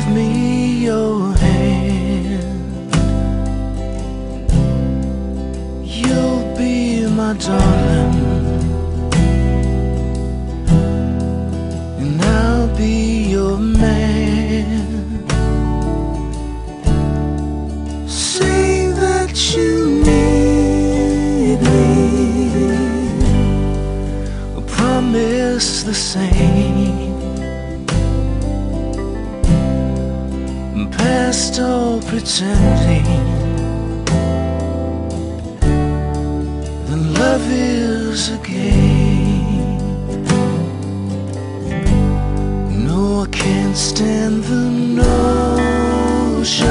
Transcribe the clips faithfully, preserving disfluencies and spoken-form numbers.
give me your hand. You'll be my darling, and I'll be your man. Say that you need me, promise the same. Past all pretending, then love is a game. No, I can't stand the notion.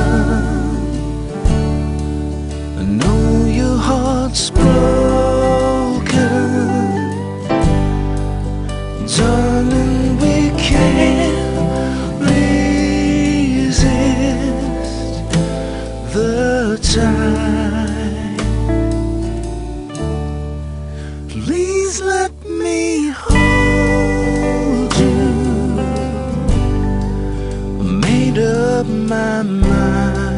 I know your heart's broken, darling, we can't the time. Please let me hold you. I made up my mind.